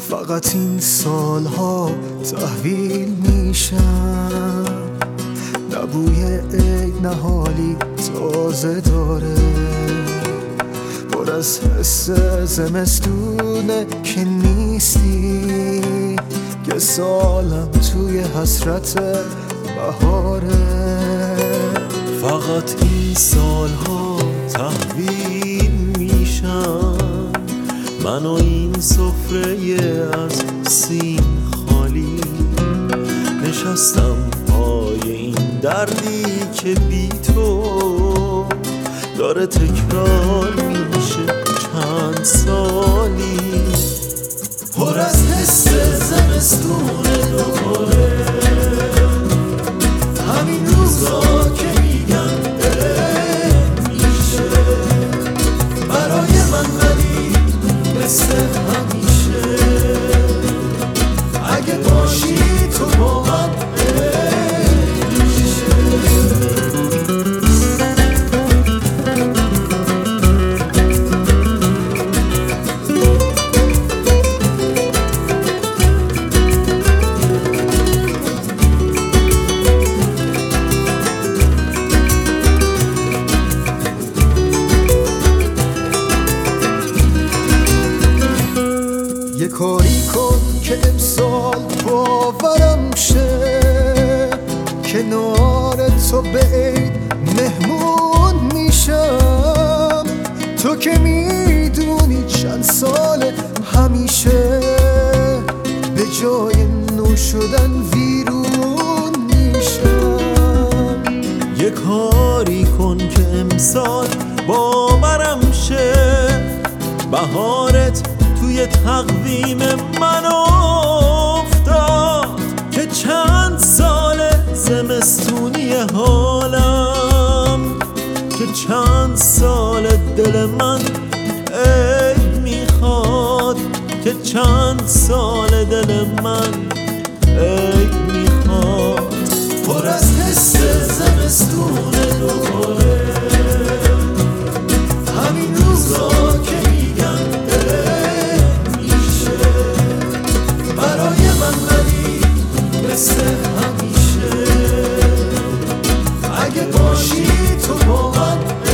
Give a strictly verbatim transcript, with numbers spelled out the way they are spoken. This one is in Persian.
فقط این سالها تحویل میشم، نه بوی عید نه حالی تازه داره، پر از حس زمستونه که نیستی، که سالم توی حسرت بهاره. فقط این سالها تحویل میشم، من و این سفره از سیم خالی، نشستم پای این دردی که بی تو داره تکرار میشه چند سالی، پر از حس زمستون دوباره، همین روزا که میگن عید میشه برای من، ولی مثل همیشه اگه باشی تو با من عید میشه. یه کاری کن که امسال باورم شه، کنار تو به عید مهمون میشم، تو که میدونی چند سال همیشه به جای نو شدن ویرون میشم. یه کاری کن که امسال باورم شه، بهارت توی تقویم من افتاد، که چند سال زمستونی حالم، که چند سال دل من عید میخواد، که چند سال دل من عید میخواد، پر از حس زمستون دوباره، همین روزا که میگن برای من، ولی مثل همیشه اگه باشی تو با من